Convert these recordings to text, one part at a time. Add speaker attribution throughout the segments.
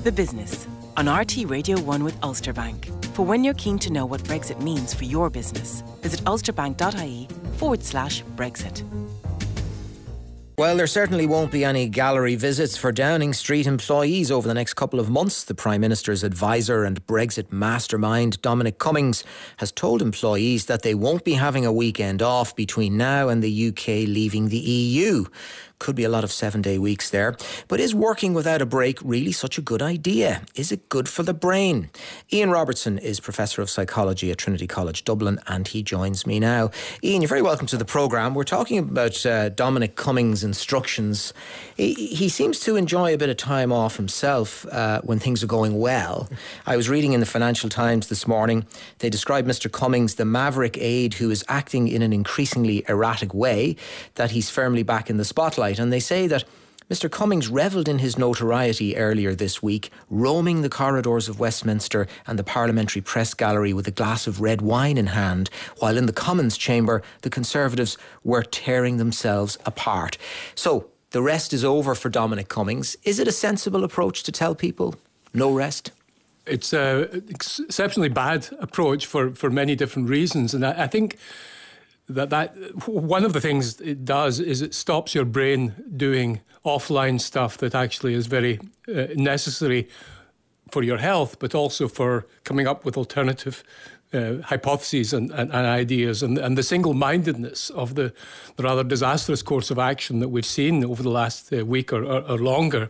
Speaker 1: The Business on RT Radio 1 with Ulster Bank. For when you're keen to know what Brexit means for your business, visit ulsterbank.ie/Brexit.
Speaker 2: Well, there certainly won't be any gallery visits for Downing Street employees over the next couple of months. The Prime Minister's advisor and Brexit mastermind, Dominic Cummings, has told employees that they won't be having a weekend off between now and the UK leaving the EU. Could be a lot of 7-day weeks there. But is working without a break really such a good idea? Is it good for the brain? Ian Robertson is Professor of Psychology at Trinity College Dublin, and he joins me now. Ian, you're very welcome to the programme. We're talking about Dominic Cummings' instructions. He seems to enjoy a bit of time off himself when things are going well. I was reading in the Financial Times this morning, they described Mr Cummings, the maverick aide who is acting in an increasingly erratic way, that he's firmly back in the spotlight. And they say that Mr Cummings revelled in his notoriety earlier this week, roaming the corridors of Westminster and the Parliamentary Press Gallery with a glass of red wine in hand, while in the Commons chamber the Conservatives were tearing themselves apart. So, the rest is over for Dominic Cummings. Is it a sensible approach to tell people no rest?
Speaker 3: It's an exceptionally bad approach for many different reasons. And I think that one of the things it does is it stops your brain doing offline stuff that actually is very necessary for your health, but also for coming up with alternative hypotheses and ideas. And the single-mindedness of the rather disastrous course of action that we've seen over the last week or longer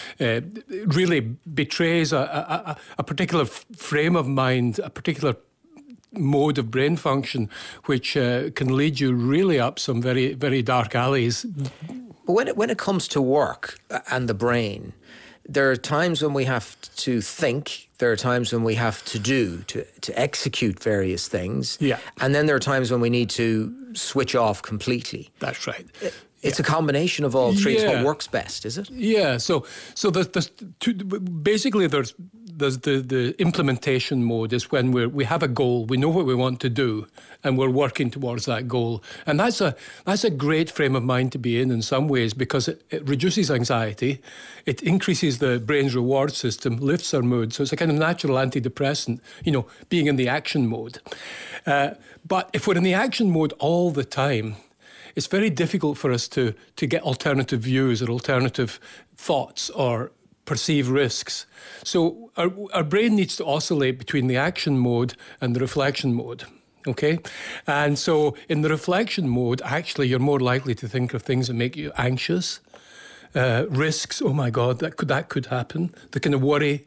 Speaker 3: really betrays a particular frame of mind, a particular mode of brain function, which can lead you really up some very, very dark alleys.
Speaker 2: But when it comes to work and the brain, there are times when we have to think, there are times when we have to do, to execute various things.
Speaker 3: Yeah.
Speaker 2: And then there are times when we need to switch off completely.
Speaker 3: That's right.
Speaker 2: It's a combination of all three. It's what works best, is it?
Speaker 3: Yeah. So there's two, basically there's the implementation mode is when we have a goal, we know what we want to do, and we're working towards that goal. And that's a great frame of mind to be in some ways, because it reduces anxiety, it increases the brain's reward system, lifts our mood. So it's a kind of natural antidepressant, being in the action mode. But if we're in the action mode all the time, it's very difficult for us to get alternative views or alternative thoughts or perceive risks. So our brain needs to oscillate between the action mode and the reflection mode. Okay? And so in the reflection mode, actually, you're more likely to think of things that make you anxious. Risks, oh my God, that could happen. The kind of worry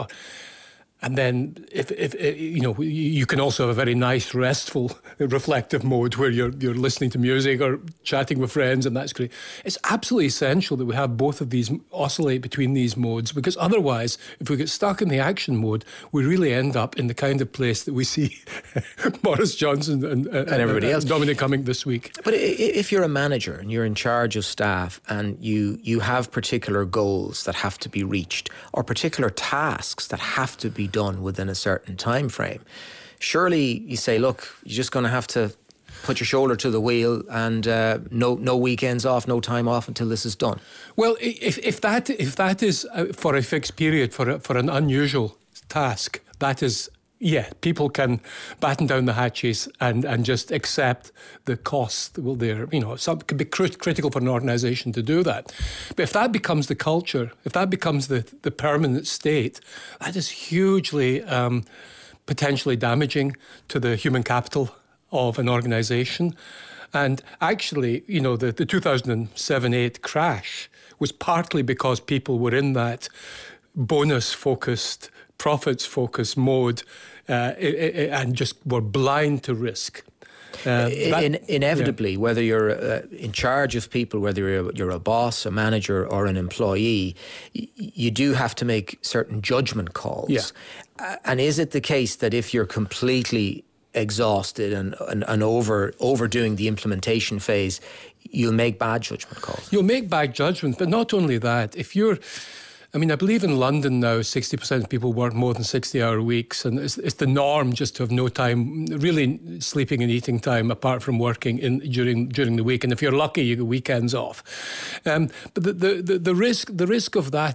Speaker 3: and then, if you can also have a very nice, restful, reflective mode where you're listening to music or chatting with friends, and that's great. It's absolutely essential that we have both of these oscillate between these modes, because otherwise, if we get stuck in the action mode, we really end up in the kind of place that we see Boris Johnson and everybody else, Dominic Cummings this week.
Speaker 2: But if you're a manager and you're in charge of staff and you have particular goals that have to be reached, or particular tasks that have to be done within a certain time frame, surely you say, look, you're just going to have to put your shoulder to the wheel and no weekends off, no time off until this is done.
Speaker 3: Well, if that is for a fixed period, for an unusual task, that is, people can batten down the hatches and just accept the cost. Well, some could be critical for an organisation to do that. But if that becomes the culture, if that becomes the permanent state, that is hugely potentially damaging to the human capital of an organisation. And actually, the 2007-8 crash was partly because people were in that bonus-focused, profits-focused mode and just were blind to risk.
Speaker 2: Inevitably, whether you're in charge of people, whether you're a boss, a manager or an employee, you do have to make certain judgment calls.
Speaker 3: Yeah.
Speaker 2: And is it the case that if you're completely exhausted and overdoing the implementation phase, you'll make bad judgment calls?
Speaker 3: You'll make bad judgment, but not only that, I believe in London now, 60% of people work more than 60-hour weeks, and it's the norm just to have no time, really sleeping and eating time apart from working during the week. And if you're lucky, you get weekends off. But the risk of that is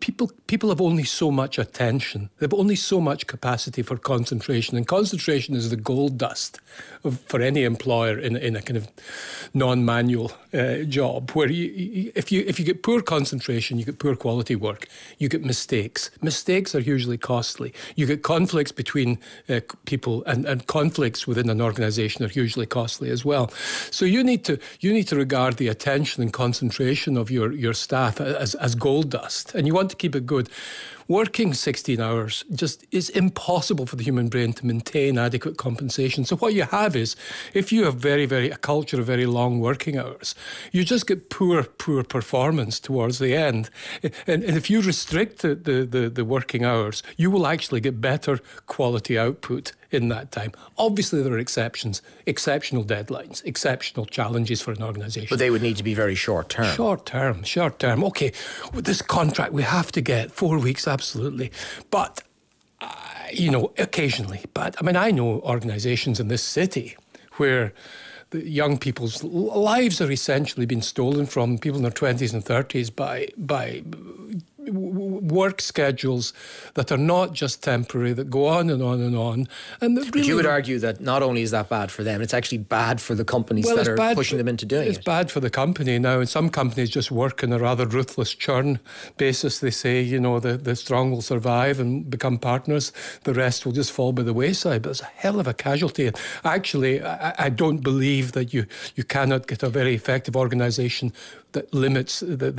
Speaker 3: people have only so much attention. They've only so much capacity for concentration, and concentration is the gold dust for any employer in a kind of non-manual job. Where if you get poor concentration, you get poor quality work. You get mistakes. Mistakes are usually costly. You get conflicts between people, and conflicts within an organisation are usually costly as well. So you need to regard the attention and concentration of your staff as gold dust, and you want to keep it good. Working 16 hours just is impossible for the human brain to maintain adequate compensation. So what you have is, if you have a culture of very long working hours, you just get poor performance towards the end. And if you restrict the working hours, you will actually get better quality output in that time. Obviously, there are exceptions, exceptional deadlines, exceptional challenges for an organisation.
Speaker 2: But they would need to be very short term.
Speaker 3: Short term. Okay, with this contract, we have to get 4 weeks, absolutely. But, occasionally. But, I know organisations in this city where the young people's lives are essentially being stolen from people in their 20s and 30s by work schedules that are not just temporary, that go on and on and on. And really,
Speaker 2: but you would argue that not only is that bad for them, it's actually bad for the companies that are pushing them into doing it.
Speaker 3: It's bad for the company. Now, and some companies just work on a rather ruthless churn basis. They say, the strong will survive and become partners. The rest will just fall by the wayside. But it's a hell of a casualty. Actually, I don't believe that you cannot get a very effective organisation that limits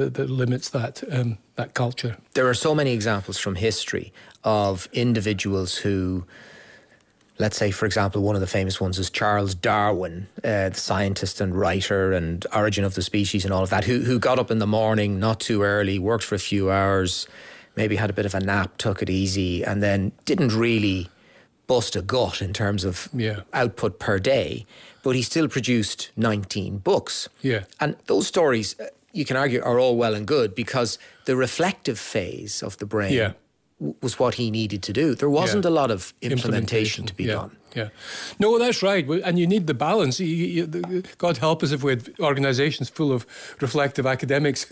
Speaker 3: that culture.
Speaker 2: There are so many examples from history of individuals who, let's say, for example, one of the famous ones is Charles Darwin, the scientist and writer and Origin of the Species and all of that, who got up in the morning, not too early, worked for a few hours, maybe had a bit of a nap, took it easy, and then didn't really bust a gut in terms of output per day, but he still produced 19 books.
Speaker 3: Yeah.
Speaker 2: And those stories, you can argue, are all well and good because the reflective phase of the brain was what he needed to do. There wasn't a lot of implementation to be done.
Speaker 3: Yeah, no, that's right. And you need the balance. God help us if we had organisations full of reflective academics.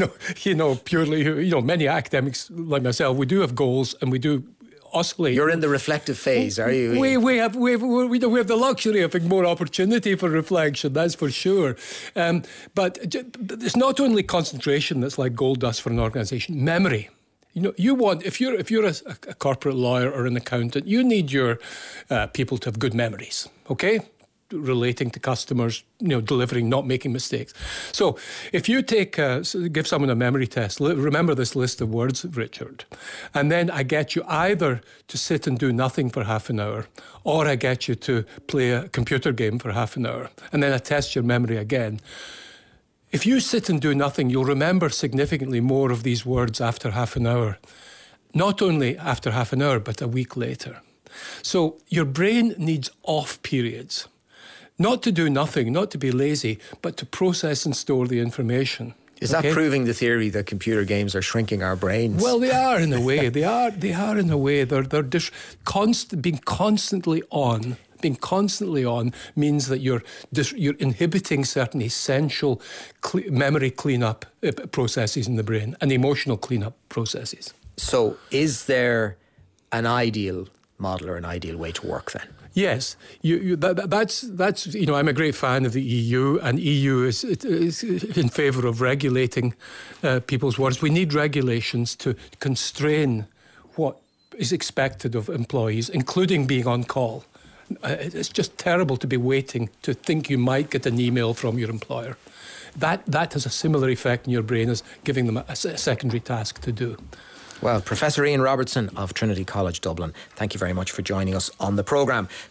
Speaker 3: Purely. Many academics like myself, we do have goals and we do oscillate.
Speaker 2: You're in the reflective phase, are you?
Speaker 3: We have the luxury of more opportunity for reflection, that's for sure. But it's not only concentration that's like gold dust for an organisation. Memory. You want, if you're a corporate lawyer or an accountant, you need your people to have good memories. Okay. Relating to customers, delivering, not making mistakes. So if you give someone a memory test, remember this list of words, Richard, and then I get you either to sit and do nothing for half an hour, or I get you to play a computer game for half an hour, and then I test your memory again. If you sit and do nothing, you'll remember significantly more of these words after half an hour. Not only after half an hour, but a week later. So your brain needs off periods. Not to do nothing, not to be lazy, but to process and store the information.
Speaker 2: Is that proving the theory that computer games are shrinking our brains?
Speaker 3: Well, they are in a way. They are in a way. They're being constantly on. Being constantly on means that you're inhibiting certain essential memory cleanup processes in the brain and emotional cleanup processes.
Speaker 2: So, is there an ideal model or an ideal way to work then?
Speaker 3: Yes, that's I'm a great fan of the EU, and EU is in favour of regulating people's words. We need regulations to constrain what is expected of employees, including being on call. It's just terrible to be waiting to think you might get an email from your employer. That has a similar effect in your brain as giving them a secondary task to do.
Speaker 2: Well, Professor Ian Robertson of Trinity College Dublin, thank you very much for joining us on the programme.